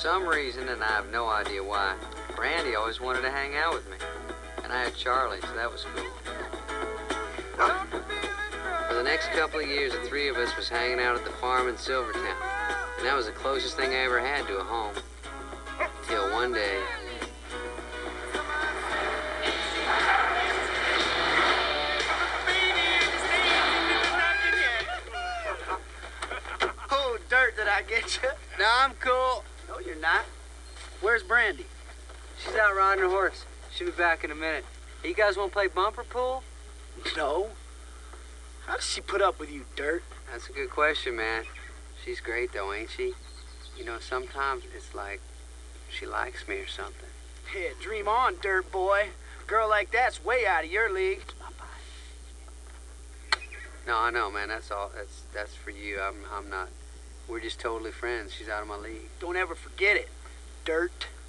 some reason, and I have no idea why, Brandy always wanted to hang out with me. And I had Charlie, so that was cool. For the next couple of years, the three of us was hanging out at the farm in Silvertown. And that was the closest thing I ever had to a home. Till one day... Oh, Dirt, did I get you? No, I'm cool. No, you're not. Where's Brandy? She's out riding her horse. She'll be back in a minute. Hey, you guys want to play bumper pool? No. How does she put up with you, Dirt? That's a good question, man. She's great, though, ain't she? You know, sometimes it's like she likes me or something. Yeah, dream on, Dirt boy. Girl like that's way out of your league. No, I know, man. That's all. That's for you. I'm not. We're just totally friends. She's out of my league. Don't ever forget it, Dirt.